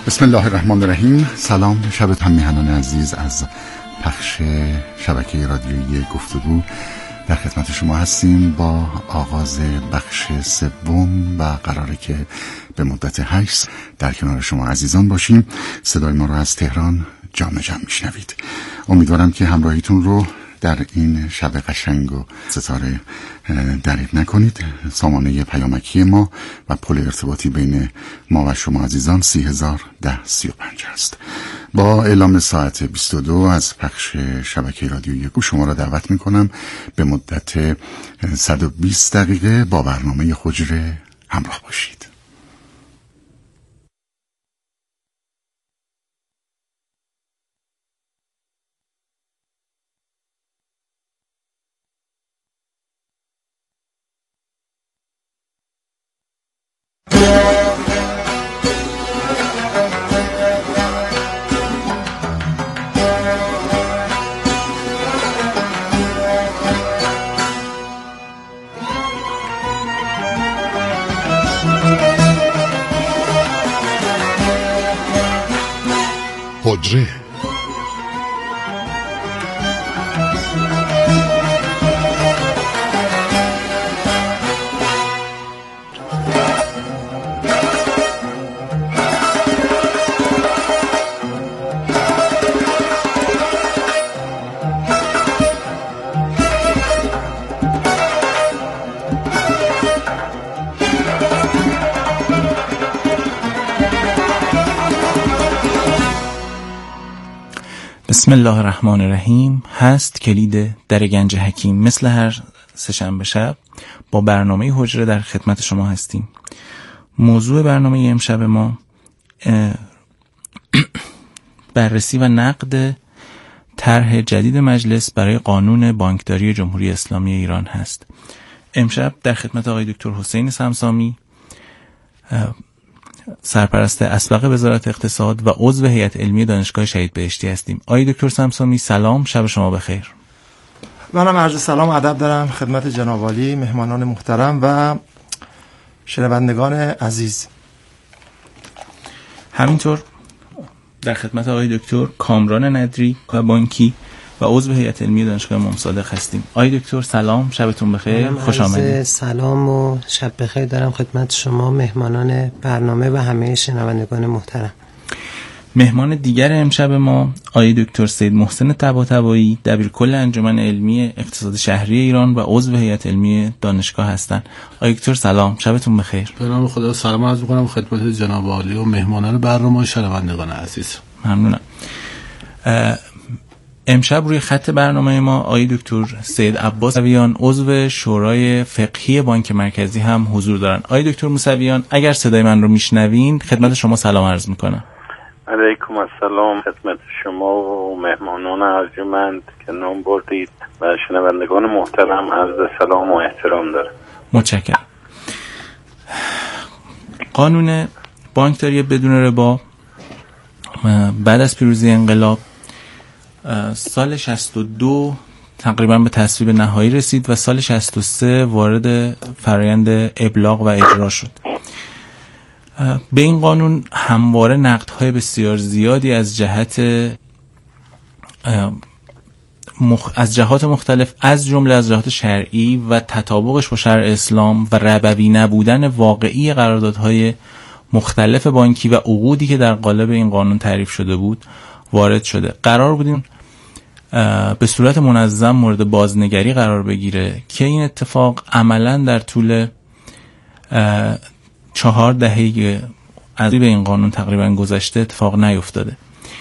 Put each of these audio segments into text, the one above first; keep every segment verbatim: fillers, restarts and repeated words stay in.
بسم الله الرحمن الرحیم. سلام، شبتان میهنان عزیز از پخش شبکه رادیویی گفتگو در خدمت شما هستیم با آغاز بخش سوم و قراره که به مدت هشت در کنار شما عزیزان باشیم. صدای ما رو از تهران جمع جمع میشنوید. امیدوارم که همراهیتون رو در این شب قشنگ و ستاره دریغ نکنید. سامانه پیامکی ما و پل ارتباطی بین ما و شما عزیزان سی هزار ده سی و پنج است. با اعلام ساعت بیست و دو از پخش شبکه رادیویی گو شما را دعوت میکنم به مدت صد و بیست دقیقه با برنامه حجره همراه باشید. حجره بسم الله الرحمن الرحیم. هست کلید در گنج حکیم. مثل هر سه‌شنبه شب با برنامه حجره در خدمت شما هستیم. موضوع برنامه امشب ما بررسی و نقد طرح جدید مجلس برای قانون بانکداری جمهوری اسلامی ایران هست. امشب در خدمت آقای دکتر حسین سمسامی، سرپرست اسبق وزارت اقتصاد و عضو هیئت علمی دانشگاه شهید بهشتی هستیم. آقای دکتر سمسامی سلام، شب شما بخیر. منم عرض سلام و ادب دارم خدمت جناب عالی، مهمانان محترم و شنوندگان عزیز. همینطور در خدمت آقای دکتر کامران ندری بانکی و عضو هیئت علمی دانشگاه امام صادق هستیم. آقای دکتر سلام، شبتون بخیر، خوش آمدید. سلام و شب بخیر دارم خدمت شما، مهمانان برنامه و همه شنوندگان محترم. مهمان دیگر امشب ما آقای دکتر سید محسن طباطبایی، دبیرکل انجمن علمی اقتصاد شهری ایران و عضو هیئت علمی دانشگاه هستند. آقای دکتر سلام، شبتون بخیر. به نام خدا سلام عرض می‌کنم خدمت جناب عالی و مهمانان برنامه و شنوندگان عزیز. ممنونم. امشب روی خط برنامه ما آقای دکتر سید عباس موسویان، عضو شورای فقهی بانک مرکزی هم حضور دارن. آقای دکتر موسویان اگر صدای من رو میشنوین خدمت شما سلام عرض میکنم. علیکم السلام خدمت شما و مهمانان ارجمند که نام بردید و شنوندگان محترم عرض سلام و احترام دارم. متشکرم. قانون بانکداری بدون ربا بعد از پیروزی انقلاب سال شصت و دو تقریبا به تصویب نهایی رسید و سال شصت و سه وارد فرآیند ابلاغ و اجرا شد. به این قانون همواره نقدهای بسیار زیادی از جهت مخ... از جهات مختلف از جمله از جهات شرعی و تطابقش با شرع اسلام و ربوی نبودن واقعی قراردادهای مختلف بانکی و عقودی که در قالب این قانون تعریف شده بود وارد شده. قرار بودیم به صورت منظم مورد بازنگری قرار بگیره که این اتفاق عملاً در طول چهار دهه از به این قانون تقریباً گذشته اتفاق نیفتاده.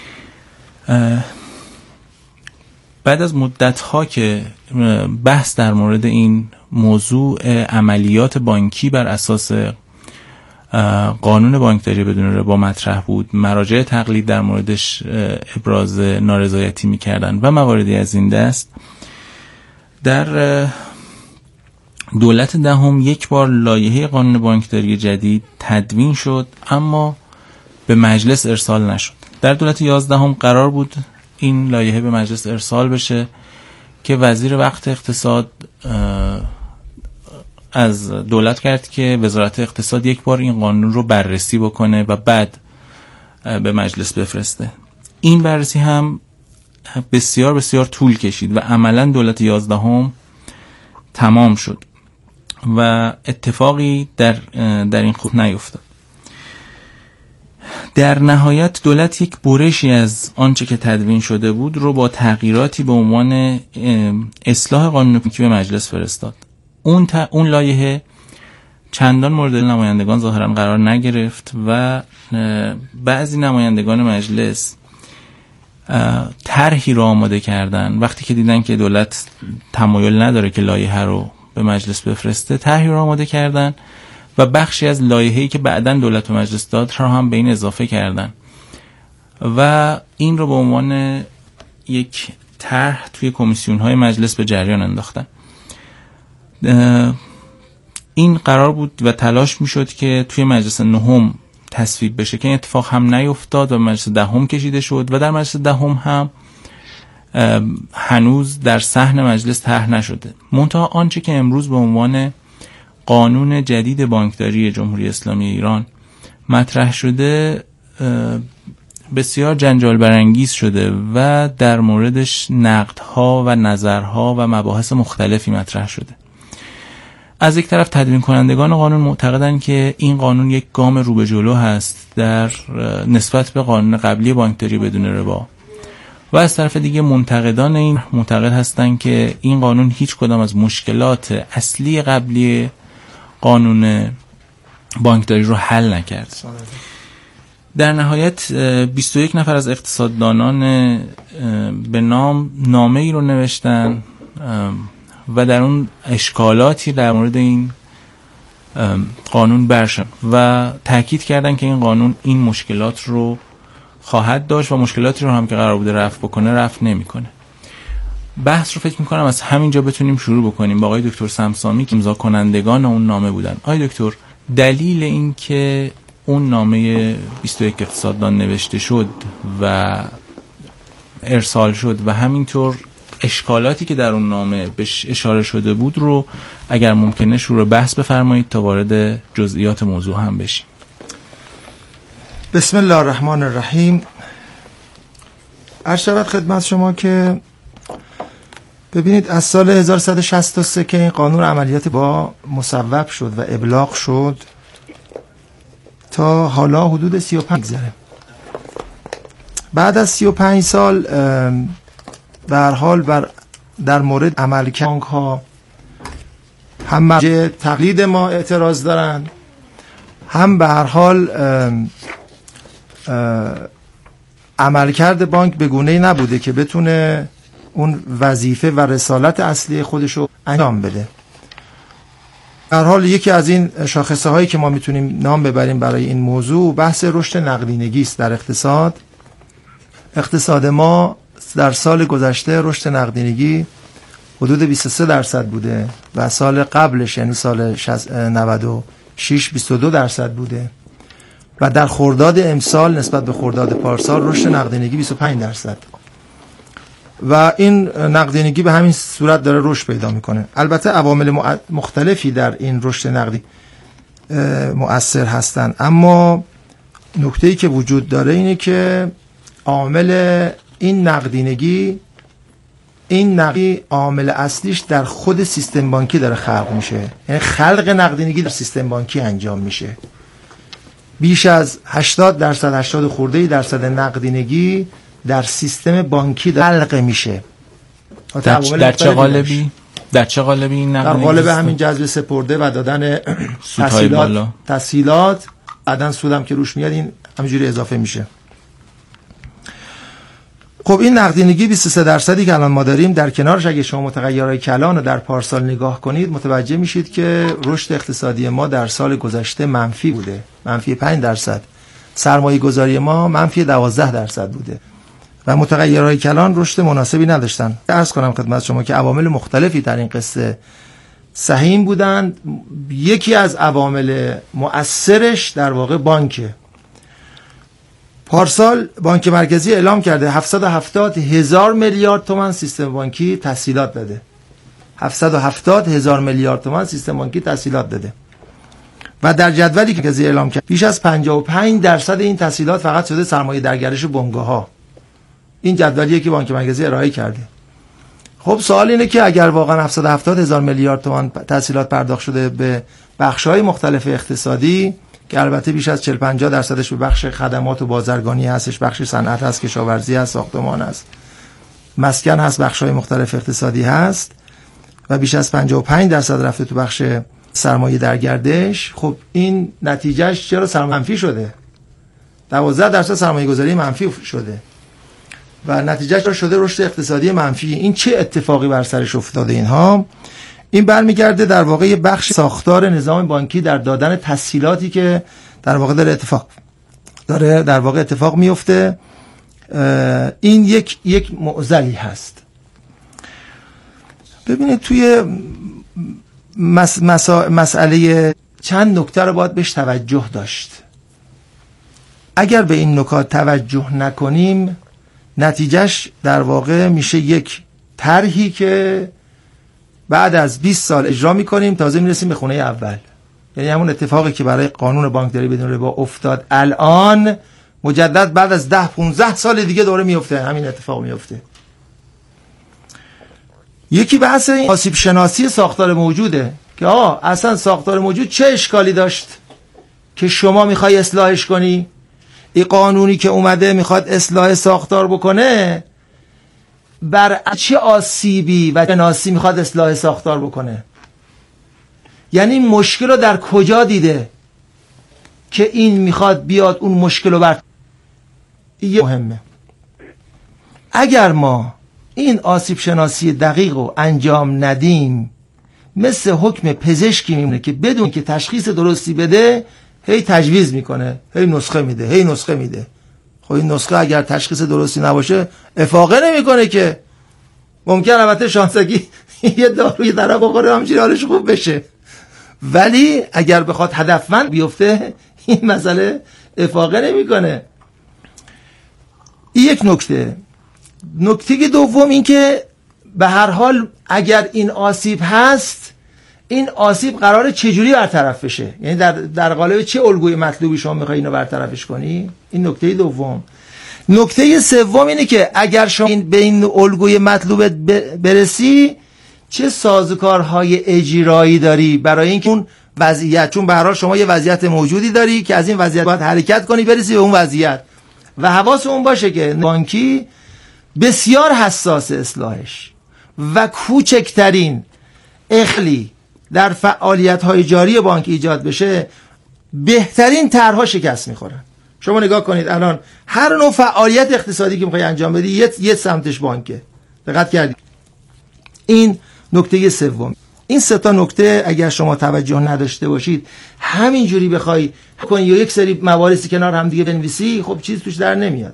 بعد از مدت‌ها که بحث در مورد این موضوع عملیات بانکی بر اساس قانون بانکداری بدون ربا مطرح بود، مراجع تقلید در موردش ابراز نارضایتی می‌کردند و مواردی از این دست، در دولت دهم یک بار لایحه قانون بانکداری جدید تدوین شد اما به مجلس ارسال نشد. در دولت یازدهم قرار بود این لایحه به مجلس ارسال بشه که وزیر وقت اقتصاد از دولت کرد که وزارت اقتصاد یک بار این قانون رو بررسی بکنه و بعد به مجلس بفرسته. این بررسی هم بسیار بسیار طول کشید و عملا دولت یازدهم تمام شد و اتفاقی در در این خود نیفتاد. در نهایت دولت یک برشی از آنچه که تدوین شده بود رو با تغییراتی به عنوان اصلاح قانون حکومتی به مجلس فرستاد. اون تا اون لایحه چندان مورد نمایندگان ظاهرا قرار نگرفت و بعضی نمایندگان مجلس طرحی رو آماده کردن. وقتی که دیدن که دولت تمایل نداره که لایحه رو به مجلس بفرسته، طرحی رو آماده کردن و بخشی از لایحه‌ای که بعداً دولت و مجلس داد رو هم به این اضافه کردن و این رو به عنوان یک طرح توی کمیسیون‌های مجلس به جریان انداختن. این قرار بود و تلاش می‌شد که توی مجلس نهم تصویب بشه که این اتفاق هم نیفتاد و مجلس دهم کشیده شد و در مجلس دهم هم هنوز در صحن مجلس طرح نشده. منتها آنچه که امروز به عنوان قانون جدید بانکداری جمهوری اسلامی ایران مطرح شده بسیار جنجال برانگیز شده و در موردش نقدها و نظرها و مباحث مختلفی مطرح شده. از یک طرف تدوین کنندگان قانون معتقدند که این قانون یک گام رو به جلو هست در نسبت به قانون قبلی بانکداری بدون ربا و از طرف دیگه منتقدان این معتقد هستند که این قانون هیچ کدام از مشکلات اصلی قبلی قانون بانکداری رو حل نکرد. در نهایت بیست و یک نفر از اقتصاددانان به نام نامه ای رو نوشتن و در اون اشکالاتی در مورد این قانون برشن و تاکید کردن که این قانون این مشکلات رو خواهد داشت و مشکلاتی رو هم که قرار بوده رفع بکنه رفع نمیکنه. بحث رو فکر میکنم از همینجا بتونیم شروع بکنیم با آقای دکتر سمسامی که امضا کنندگان اون نامه بودن. آقای دکتر، دلیل این که اون نامه بیست و یک اقتصاددان نوشته شد و ارسال شد و همینطور اشکالاتی که در اون نامه بهش اشاره شده بود رو اگر ممکنه شروع بحث بفرمایید تا وارد جزئیات موضوع هم بشیم. بسم الله الرحمن الرحیم. عرض شود خدمت شما که ببینید از سال هزار و سیصد و شصت و سه که این قانون عملیات با مصوب شد و ابلاغ شد تا حالا حدود سی و پنج گذره. بعد از سی و پنج سال به هر حال بر در مورد عملکرد بانک ها هم مرجع تقلید ما اعتراض دارن، هم به هر حال عملکرد بانک به گونه‌ای نبوده که بتونه اون وظیفه و رسالت اصلی خودشو انجام بده. در حال یکی از این شاخصه هایی که ما میتونیم نام ببریم برای این موضوع بحث رشد نقدینگی است در اقتصاد. اقتصاد ما در سال گذشته رشد نقدینگی حدود بیست و سه درصد بوده و سال قبلش یعنی سال نود و شش بیست و دو درصد بوده و در خرداد امسال نسبت به خرداد پارسال رشد نقدینگی بیست و پنج درصد و این نقدینگی به همین صورت داره رشد پیدا میکنه. البته عوامل مختلفی در این رشد نقدی مؤثر هستند، اما نکته‌ای که وجود داره اینه که عامل این نقدینگی این نقدی عامل اصلیش در خود سیستم بانکی داره خلق میشه، یعنی خلق نقدینگی در سیستم بانکی انجام میشه. بیش از هشتاد درصد هشتاد خورده درصد نقدینگی در سیستم بانکی خلق میشه. در, در چه قالبی؟ در چه قالبی این نقدینگی؟ در قالب همین جذب سپرده و دادن تسهیلات تسهیلات بعدن سودم که روش میاد این همینجوری اضافه میشه. خب این نقدینگی بیست و سه درصدی که الان ما داریم، در کنارش اگه شما متغیرهای کلان رو در پارسال نگاه کنید متوجه میشید که رشد اقتصادی ما در سال گذشته منفی بوده، منفی پنج درصد. سرمایه گذاری ما منفی دوازده درصد بوده و متغیرهای کلان رشد مناسبی نداشتن. عرض کنم خدمت شما که عوامل مختلفی در این قصه سهیم بودند. یکی از عوامل مؤثرش در واقع بانکه. پارسال بانک مرکزی اعلام کرده هفتصد و هفتاد هزار میلیارد تومان سیستم بانکی تسهیلات داده. هفتصد و هفتاد هزار میلیارد تومان سیستم بانکی تسهیلات داده و در جدولی که قضیه اعلام کرد بیش از پنجاه و پنج درصد این تسهیلات فقط شده سرمایه در گردش بنگاه‌ها. این جدولیه که بانک مرکزی ارائه کرده. خب سوال اینه که اگر واقعا هفتصد و هفتاد هزار میلیارد تومان تسهیلات پرداخت شده به بخش‌های مختلف اقتصادی که البته بیش از چهل پنجاه درصدش به بخش خدمات و بازرگانی هستش، بخش صنعت هست، کشاورزی هست، ساختمان هست، مسکن هست، بخش‌های مختلف اقتصادی هست و بیش از پنجاه و پنج درصد رفته تو بخش سرمایه در گردش. خب این نتیجهش چرا سرمایه منفی شده؟ دوازده درصد سرمایه گذاری منفی شده و نتیجهش را شده رشد اقتصادی منفی. این چه اتفاقی بر سرش افتاده؟ اینها این برمیگرده در واقع بخش ساختار نظام بانکی در دادن تسهیلاتی که در واقع داره اتفاق داره در واقع اتفاق میفته. این یک یک معضلی هست. ببینید توی مس مسا مسئله چند نکته رو باید بهش توجه داشت. اگر به این نکات توجه نکنیم نتیجهش در واقع میشه یک طرحی که بعد از بیست سال اجرا میکنیم تازه میرسیم به خونه اول. یعنی همون اتفاقی که برای قانون بانکداری بدون ربا افتاد الان مجدد بعد از ده پونزده سال دیگه دوره میفته، همین اتفاق میفته. یکی بحث این آسیب شناسی ساختار موجوده که آه اصلا ساختار موجود چه اشکالی داشت که شما میخوای اصلاحش کنی؟ این قانونی که اومده میخواد اصلاح ساختار بکنه بر چه آسیبی و شناسی میخواد اصلاح ساختار بکنه؟ یعنی مشکل رو در کجا دیده که این میخواد بیاد اون مشکل رو بر این مهمه. اگر ما این آسیب شناسی دقیق رو انجام ندیم مثل حکم پزشکی میمونه که بدون که تشخیص درستی بده هی تجویز میکنه، هی نسخه میده، هی نسخه میده. خب این نسخه اگر تشخیص درستی نباشه افاقه نمیکنه که. ممکن البته شانسگی یه داروی طرف بخوره همینجوری حالش خوب بشه، ولی اگر بخواد هدفمند بیفته این مسئله افاقه نمیکنه. این یک نکته. نکته دوم این که به هر حال اگر این آسیب هست این آسیب قراره چجوری برطرف بشه؟ یعنی در در قالب چه الگوی مطلوبی شما میخوای اینو برطرفش کنی؟ این نکته دوم. نکته سوم اینه که اگر شما این به این الگوی مطلوب برسی چه سازوکارهای اجرایی داری برای اینکه اون وضعیت، چون به هر حال شما یه وضعیت موجودی داری که از این وضعیت باید حرکت کنی برسی به اون وضعیت و حواسمون باشه که بانکی بسیار حساس اصلاحش و کوچکترین اخلی در فعالیت‌های جاری بانک ایجاد بشه بهترین طرح‌ها شکست می‌خورن. شما نگاه کنید الان هر نوع فعالیت اقتصادی که می‌خوای انجام بدی یه یه سمتش بانکه. دقت کردید؟ این نکته سوم. این سه تا نکته اگر شما توجه نداشته باشید همینجوری بخوای کنی یا یک سری مواردی کنار هم دیگه بنویسی خب چیز توش در نمیاد.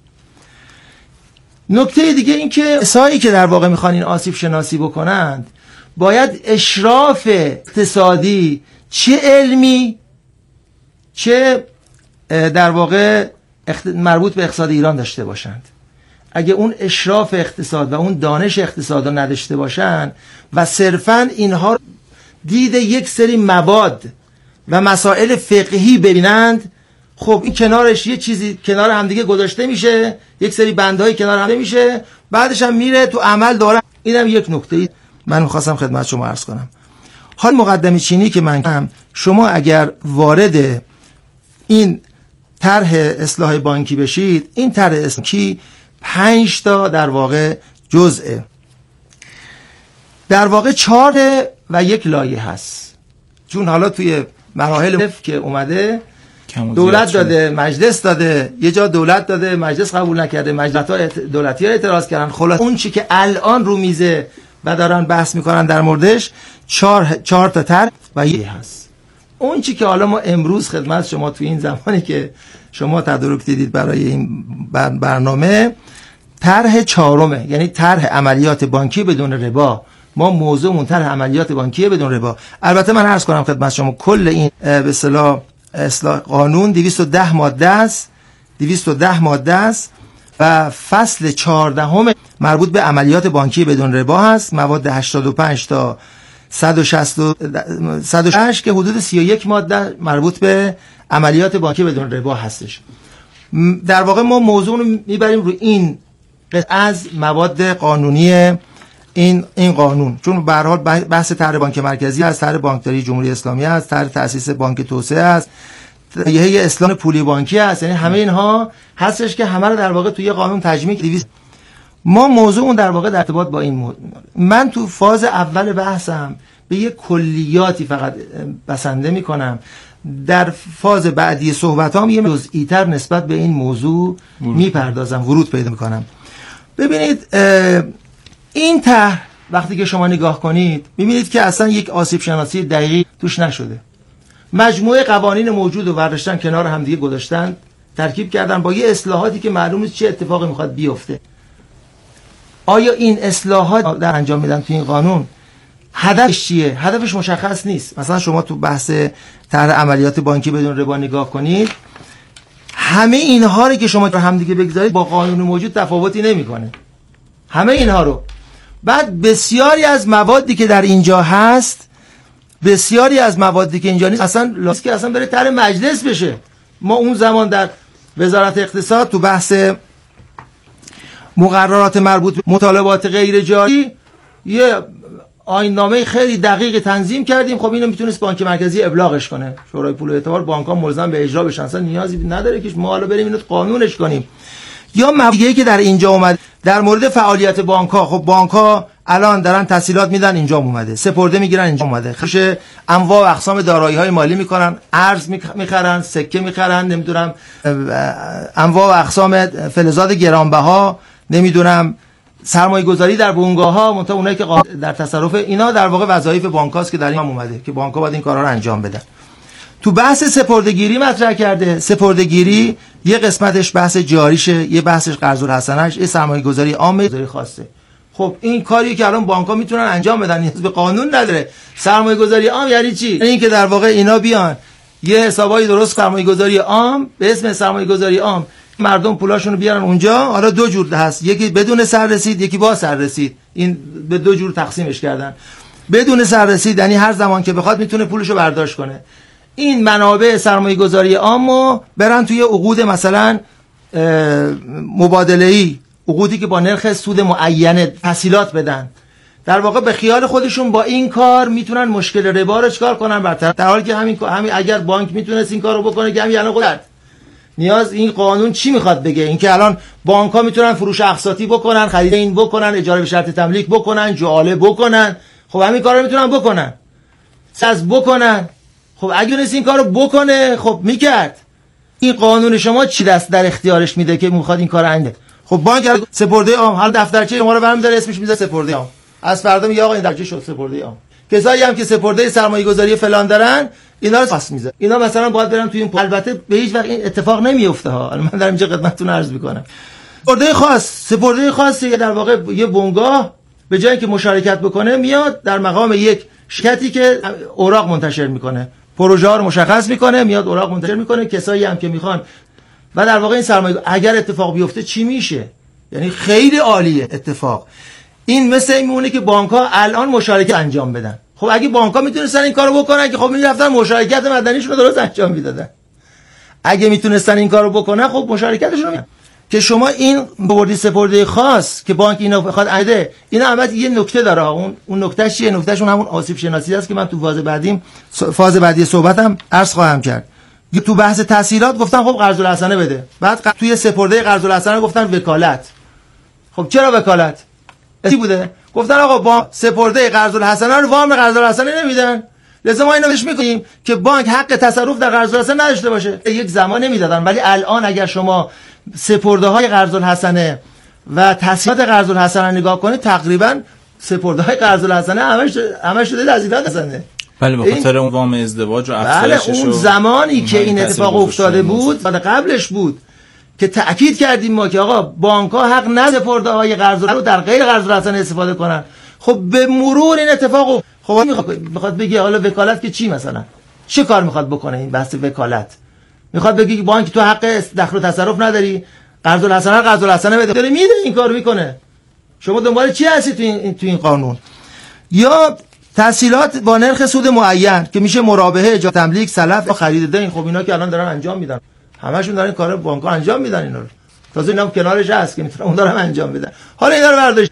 نکته دیگه این که کسایی که در واقع میخوان این آسیب شناسی بکنند باید اشراف اقتصادی چه علمی چه در واقع مربوط به اقتصاد ایران داشته باشند. اگه اون اشراف اقتصاد و اون دانش اقتصاد رو نداشته باشند و صرفاً اینها دید یک سری مواد و مسائل فقهی ببینند خب این کنارش یه چیزی کنار همدیگه گذاشته میشه، یک سری بندهای کنار هم میشه، بعدش هم میره تو عمل داره. اینم یک نکته من می‌خواستم خدمت شما عرض کنم. حال مقدمه چینی که من هم شما اگر وارد این طرح اصلاح بانکی بشید، این طرح اصلاحی پنج تا در واقع جزءه، در واقع چهار و یک لایه هست. چون حالا توی مراحل که اومده دولت داده، مجلس داده، یه جا دولت داده، مجلس قبول نکرده، مجلس‌ها دولتی ها اعتراض کردن. خلاص اون چی که الان رو میزه و دارن بحث میکنن در موردش چهار چهار تا طرح و یه هست. اون چی که حالا ما امروز خدمت شما توی این زمانی که شما تدارک دیدید برای این برنامه طرح چهارمه، یعنی طرح عملیات بانکی بدون ربا. ما موضوعمون طرح عملیات بانکی بدون ربا. البته من عرض کنم خدمت شما کل این به اصطلاح اصلاح قانون دویست و ده ماده است، دویست و ده ماده است و فصل چهاردهم مربوط به عملیات بانکی بدون ربا هست. مواد هشتاد و پنج تا صد و شصت صد و شش که حدود سی و یک ماده مربوط به عملیات بانکی بدون ربا هستش. در واقع ما موضوع رو میبریم روی این از مواد قانونی این این قانون، چون به هر حال بحث طرح بانک مرکزی از طرح بانکداری جمهوری اسلامی است، طرح تأسیس بانک توسعه است، یه اسلام پولی بانکی است، یعنی همه اینها هستش که همه رو در واقع توی قانون تجمیع دویست. ما موضوع اون در واقع در ارتباط با این موضوع، من تو فاز اول بحثم به یه کلیاتی فقط بسنده میکنم، در فاز بعدی صحبتام یه جزئی تر نسبت به این موضوع میپردازم، ورود پیدا میکنم. ببینید این طرح وقتی که شما نگاه کنید میبینید که اصلا یک آسیب شناسی دقیقی توش نشده. مجموعه قوانین موجود رو برداشتن کنار هم دیگه گذاشتن، ترکیب کردن با یه اصلاحاتی که معلوم نیست چه اتفاقی میخواد بیفته. آیا این اصلاحات در انجام میدن تو این قانون هدفش چیه؟ هدفش مشخص نیست. مثلا شما تو بحث طرح عملیات بانکی بدون ربا نگاه کنید، همه اینها رو که شما رو هم دیگه بگذارید با قانون موجود تفاوتی نمیکنه. همه اینها رو بعد بسیاری از موادی که در اینجا هست، بسیاری از موادی که اینجا نیست اصلا لازم که اصلا بره طرح مجلس بشه. ما اون زمان در وزارت اقتصاد تو بحث مقررات مربوط به مطالبات غیر جاری یه آیین‌نامه خیلی دقیق تنظیم کردیم. خب اینو میتونست بانک مرکزی ابلاغش کنه، شورای پول و اعتبار، بانک‌ها ملزم به اجرا بشن، اصلا نیازی نداره که ما حالا بریم اینو قانونش کنیم. یا موضوعی که در اینجا اومد در مورد فعالیت بانک‌ها، خب بانک‌ها الان دارن تسهیلات میدن، اینجا اومده، سپرده میگیرن، اینجا اومده، خش انواع و اقسام دارایی‌های مالی میکنن، ارز میخرن، سکه میخرن، نمیدونم انواع و اقسام فلزات گرانبها، نمیدونم سرمایه گذاری در بنگاه‌ها، منتها اونایی که در تصرف اینا در واقع وظایف بانک‌هاست که در این هم اومده که بانک‌ها باید این کارا رو انجام بدن. تو بحث سپرده‌گیری مطرح کرده. سپرده‌گیری یه قسمتش بحث جاریشه، یه بحثش قرض الحسنه‌اش، یه سرمایه گذاری عامه گذاری خاصه. خب این کاری که الان بانک‌ها میتونن انجام بدن نیاز به قانون نداره. سرمایه گذاری عام یعنی چی؟ یعنی اینکه در واقع اینا بیان یه حسابای درست سرمایه گذاری عام به اسم سرمایه گذاری عام مردم پولاشونو بیارن اونجا. حالا دو جور هست، یکی بدون سررسید، یکی با سررسید. این به دو جور تقسیمش کردن. بدون سررسید یعنی هر زمان که بخواد میتونه پولشو برداشت کنه. این منابع سرمایه گذاری عامو برن توی عقود مثلا مبادله‌ای، عقودی که با نرخ سود معین تسهیلات بدن. در واقع به خیال خودشون با این کار میتونن مشکل ربا رو چیکار کنن برطرف، در حالی که همین همین اگر بانک میتونست این کارو بکنه که همین الان خودت نیاز این قانون چی میخواد بگه؟ اینکه الان بانک ها میتونن فروش اقساطی بکنن، خرید این بکنن، اجاره به شرط تملیک بکنن، جعاله بکنن. خب همین کارا رو میتونن بکنن، ساز بکنن. خب اگه نس این کارو بکنه خب میکرد. این قانون شما چی دست در اختیارش میده که میخواد این کارو انجام؟ خب بانک سپرده عام، حالا دفترچه شما رو برمی‌داره اسمش میذاره سپرده عام، از فردا میگه آقا این دفترچه شد سپرده عام. کسایی هم که سپرده سرمایه گذاری فلان دارن اینا رو پاس میذاره. اینا مثلا باید برن توی این پول. البته به هیچ وقت این اتفاق نمیفته ها. الان من دارم اینجا خدمتتون عرض میکنم. سپرده خاص، سپرده خاصی در واقع یه بنگاه به جای اینکه مشارکت بکنه میاد در مقام یک شرکتی که اوراق منتشر میکنه، پروژه ها رو مشخص میکنه، میاد اوراق منتشر میکنه. کسایی هم که میخوان و در واقع این سرمایه اگر اتفاق بیفته چی میشه؟ یعنی خیلی عالیه اتفاق. این مثل این میمونه که بانک‌ها الان مشارکت انجام بدن. خب اگه بانک‌ها میتونستن این کارو بکنن که خب میرفتن مشارکت مدنیشون رو درست انجام میدادن. اگه میتونستن این کارو بکنن خب مشارکتشون رو که شما این بردی سپرده خاص که بانک اینو بخواد عده، اینا البته یه نکته داره. اون اون نکتهش چیه؟ نکتهشون همون آسیب شناسی است که من تو فاز بعدیم فاز بعدی صحبتم عرض خواهم کرد. تو بحث تسهیلات گفتن خب قرض الحسنه بده، بعد توی سپرده قرض الحسنه گفتن وکالت. خب چرا وکالت؟ چی بوده؟ گفتن آقا با سپرده قرض الحسنه رو وام قرض الحسنه نمیدن، لازم ما اینو بهش میگیم که بانک حق تصرف در قرض الحسنه نداشته باشه. یک زمان نمیدادن، ولی الان اگر شما سپرده های قرض الحسنه و تسهیلات قرض الحسنه نگاه کنید، تقریبا سپرده های قرض الحسنه همش همش شده تسهیلات حسنه. بله، به خاطر اون وام ازدواج و افزایشش. بله، اون زمانی که این اتفاق افتاده بود بعد قبلش بود که تأکید کردیم ما که آقا بانک‌ها حق نداره سپرده های قرض رو در غیر قرض الحسنه استفاده کنن. خب به مرور این اتفاق خب میخواد بگه حالا وکالت که چی؟ مثلا چه کار میخواد بکنه این بحث وکالت؟ میخواد بگه که بانک تو حق دخل و تصرف نداری، قرض الحسنه قرض الحسنه بده. داره میده این کارو میکنه. شما دنبال چی هستی تو این تو این قانون؟ یا تسهیلات با نرخ سود معین که میشه مرابحه، اجازه تملیک، سلف و خرید دین. خب اینا که الان دارن انجام میدن، همشون دارن کار بانک‌ها انجام میدن اینا رو. تازه اینا کنارش هست که میتونن اون دارن انجام میدن. حالا اینا رو برداشت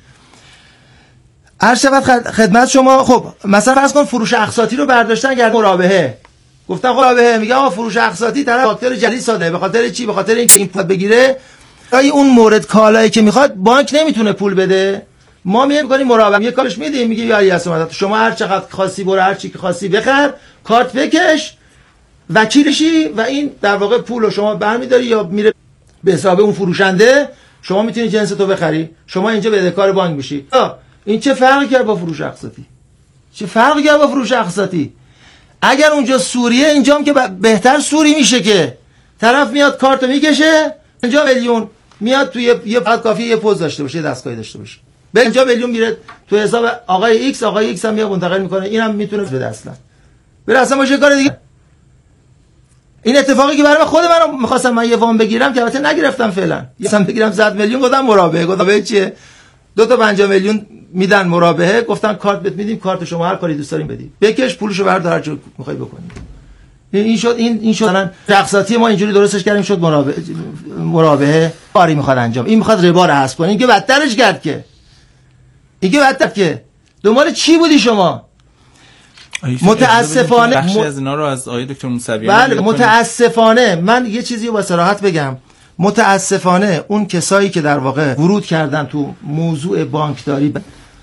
عرض شود خدمت شما. خب مثلا فرض کن فروش اقساطی رو برداشتن کرد مرابحه، گفتن مرابحه میگه آقا فروش اقساطی طرف فاکتور جدید ساده. به خاطر چی؟ به خاطر اینکه این پول بگیره ای اون مورد کالایی که میخواد بانک نمیتونه پول بده، ما میایم میگیم مرابحه یه کارش میدیم، میگه یا یاسمت شما هر چقدر خاصی برو، هر چی که خاصی بخر، کارت بکش، وکیلشی و این در واقع پول رو شما برمیداری یا میره به حساب اون فروشنده، شما میتونی جنس تو بخری، شما اینجا بدهکار بانک میشی. این چه فرقی کرد با فروش اقساطی؟ چه فرقی کرد با فروش اقساطی؟ اگر اونجا سوریه، اینجام که بهتر سوری میشه که طرف میاد کارتو میکشه، اینجا میلیون میاد توی یه فقط کافیه یه پوز داشته باشه، دستگاهی داشته باشه، به اینجا میلیون میره تو حساب آقای ایکس، آقای ایکس هم میاد منتقل میکنه، اینم میتونه بده اصلا بره اصلا باشه کار دیگه. این اتفاقی که برای خود من می‌خواستم من یه وام بگیرم که البته نگرفتم فعلا، یه بگیرم صد میلیون، گفتم مرابحه، گفتم چیه دو تا پنجاه میلیون میدن مرابحه، گفتن کارت بهت میدیم، کارت شما هر کاری دوست دارین بدید، بکش پولشو بردار هر چه می‌خوای بکنی. این شد این این شد الان اقساطی ما اینجوری درستش کردیم شد مرابحه. مرابحه کاری میخواد انجام، این میخواد ربا رو حذف کنه، این که بدترش کرد که این که بدتر که دنبال چی بودی شما؟ متاسفانه بخشی از اینا رو از آقای دکتر موسویان بله متاسفانه من یه چیزی رو با صراحت بگم، متاسفانه اون کسایی که در واقع ورود کردن تو موضوع بانکداری،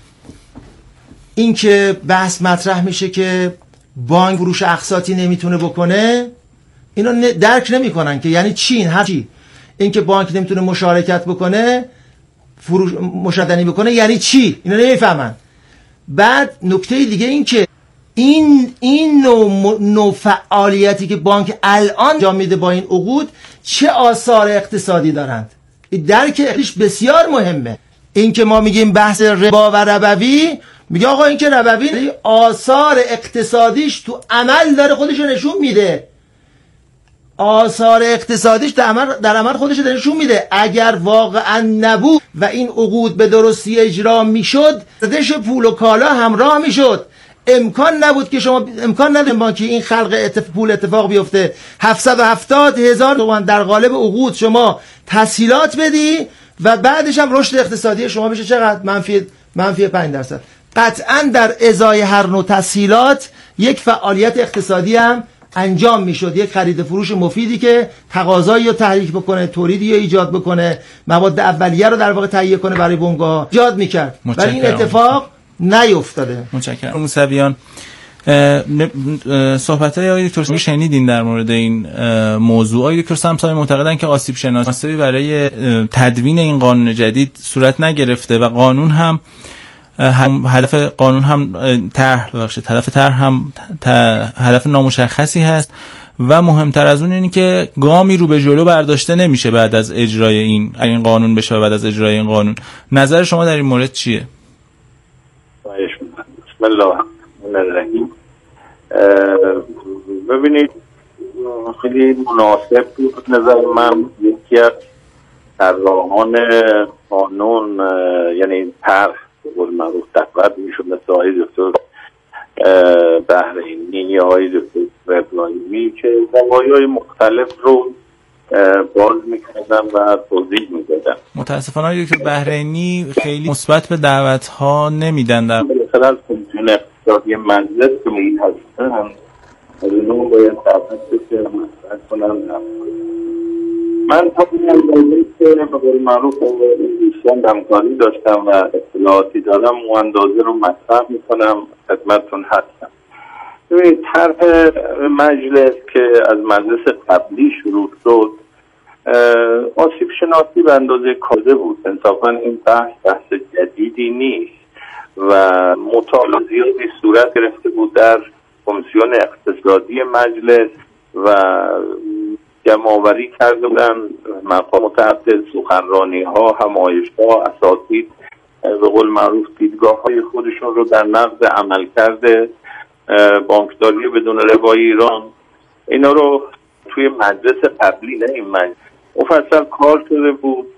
این که بحث مطرح میشه که بانک فروش اقساطی نمیتونه بکنه، اینا درک نمیکنن که یعنی چی. این هر چی این که بانک نمیتونه مشارکت بکنه، فروش مشادنی بکنه یعنی چی، اینا نمیفهمن. بعد نکته دیگه این که این این نوع, نوع فعالیتی که بانک الان انجام میده با این عقود چه آثار اقتصادی دارند، درکش بسیار مهمه. این که ما میگیم بحث ربا و ربوی، میگه آقا این که ربوی آثار اقتصادیش تو عمل داره خودشو نشون میده، آثار اقتصادیش در عمل در عمل خودشو نشون میده. اگر واقعا نبود و این عقود به درستی اجرا میشد، ردش پول و کالا همراه میشد، امکان نبود که شما امکان نداره که این خلق اتف... پول اتفاق بیفته. هفتصد و هفتاد هزار تومان در قالب عقود شما تسهیلات بدی و بعدش هم رشد اقتصادی شما بشه چقدر؟ منفی منفی پنج درصد. قطعا در ازای هر نوع تسهیلات یک فعالیت اقتصادی هم انجام میشد، یک خرید فروش مفیدی که تقاضایی رو تحریک بکنه، تولیدی رو ایجاد بکنه، مواد اولیه رو در واقع تهیه کنه برای بنگاه ایجاد میکرد، ولی این اتفاق نیفتاده. متشکرم. موسویان، صحبت‌های آقای دکتر سامسایی شنیدین در مورد این موضوع. آقای دکتر سامسایی معتقدن که آسیب شناسی برای تدوین این قانون جدید صورت نگرفته و قانون هم هدف قانون هم طرح بخش هدف طرح هم هدف نامشخصی هست و مهمتر از اون اینه که گامی رو به جلو برداشته نمیشه بعد از اجرای این این قانون بشه. بعد از اجرای این قانون نظر شما در این مورد چیه؟ بسم الله الرحمن الرحیم. ببینید خیلی مناسب بود نظر من یکی از طراحان قانون، یعنی طرح قول معروف دعوت میشد مثل آقای دکتر بحرینی یا آقای دکتر ابراهیمی که زوایای مختلف رو باز میکردن و توضیح میدادن. متاسفانه آقای دکتر بحرینی خیلی مثبت به دعوت ها نمیدن. در مثلا از کمیسیون اقتصادی مجلس که هستن از اونو باید دعوت بشه مطرح کنن. من تا این اندازه‌ای که به قول معروف دوستان همکاری داشتم و اطلاعاتی دارم اون اندازه رو مطرح میکنم خدمتتون هستم. ببینید طرح مجلس که از مجلس قبلی شروع شد آسیب شناسی به اندازه کاذب بود. انصافا این بحث بحث جدیدی نیست و مطالعه زیادی صورت گرفته بود در کمیسیون اقتصادی مجلس و جمع‌آوری کرده بودن مقام متعدد، سخنرانی ها، همایش ها، اساتید به قول معروف دیدگاه های خودشون رو در نقد عملکرد بانکداری بدون ربای ایران، اینا رو توی مجلس قبلی نه این مجلس مفصل کار شده بود